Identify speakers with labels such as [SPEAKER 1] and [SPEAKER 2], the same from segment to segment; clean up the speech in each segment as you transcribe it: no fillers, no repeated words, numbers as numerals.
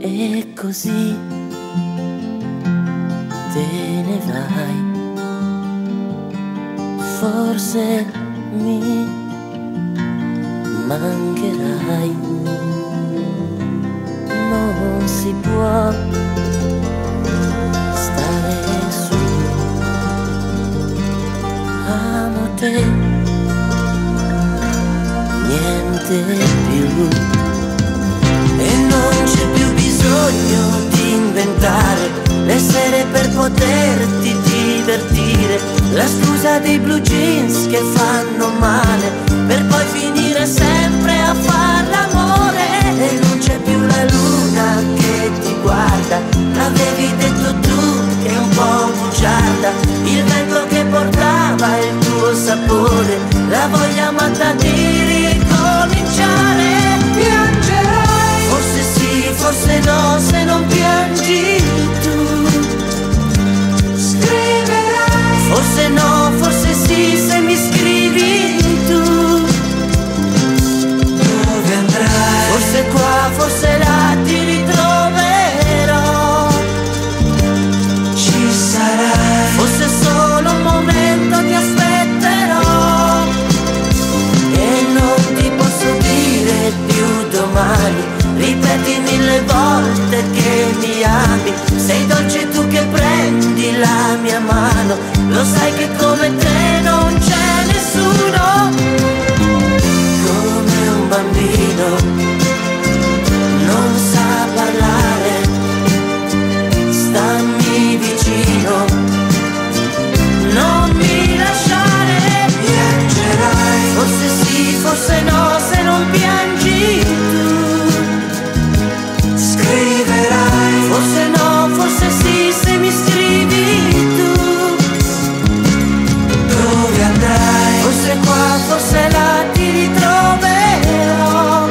[SPEAKER 1] E così te ne vai, forse mi mancherai. Non si può stare su, amo te, niente più. E non c'è più bisogno di inventare le sere per poterti divertire, la scusa dei blue jeans che fanno male per poi finire sempre a far l'amore. E non c'è più la luna che ti guarda, l'avevi detto tu che è un po' bugiarda, il vento che portava il tuo sapore, la voglia matta di ricominciare. Piangerai, forse sì, forse no, se non piangi tu. Scriverai, forse no, forse sì, se mi scrivi tu. Dove andrai? Forse qua, forse là, ti ritroverò. Ci sarai, forse solo un momento ti aspetterò. E non ti posso dire più domani, ripeti 1000 volte che mi ami. Sei dolce tu che prendi la mia mano, lo sai che come te non c'è nessuno. Come un bambino non sa parlare, stammi vicino, non mi lasciare. Piangerai, forse sì, forse no, se non piangi tu. Scriverai, forse no, forse sì, se mi scrivi tu. Dove andrai? Forse qua, forse là, ti ritroverò.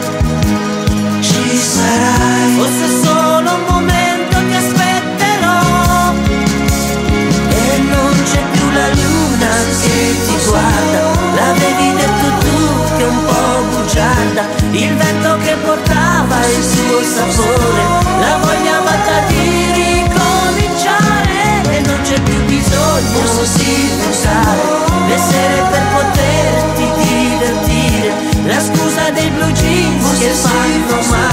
[SPEAKER 1] Ci sarai, forse solo un momento ti aspetterò. E non c'è più la luna che ti guarda, l'avevi detto tu che è un po' bugiarda, il vento che portava il suo sapore, la voglia matta di ricominciare. E non c'è più bisogno di pensare le sere per poterti divertire, la scusa dei blue jeans che fanno male